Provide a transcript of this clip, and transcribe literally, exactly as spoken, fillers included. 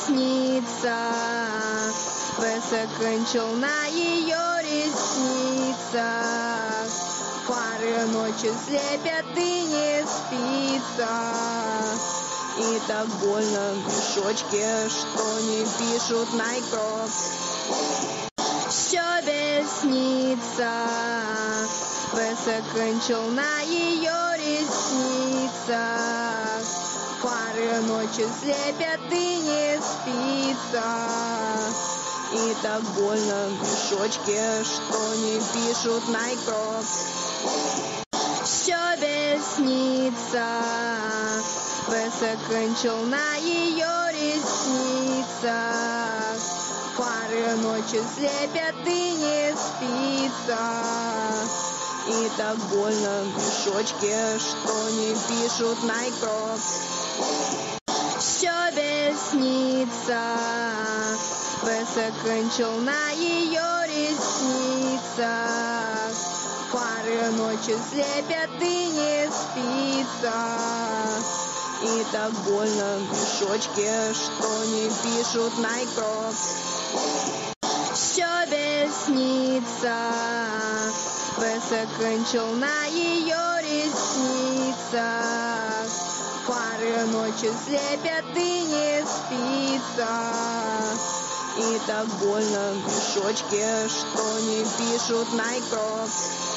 снится, песок кончил на ее ресницах. Пары ночью слепят и не спится. И так больно в мешочке, что не пишут найкроп. Все беснится, песок кончил на ее ресницах. Пары ночью слепят и не спится. И так больно в мешочке, что не пишут найкроп. Все беснится, песок кончил на ее ресницах. Пары ночью слепят и не спится. И так больно в мешочке, что не пишут найкроп. Все беснится, песок кончил на ее ресницах. Пары ночью слепят и не спится. И так больно в мешочке, что не пишут найкроп. Все беснится, песок кончил на ее ресницах. Пары ночью слепят и не спится. И так больно в мешочке, что не пишут найкроп.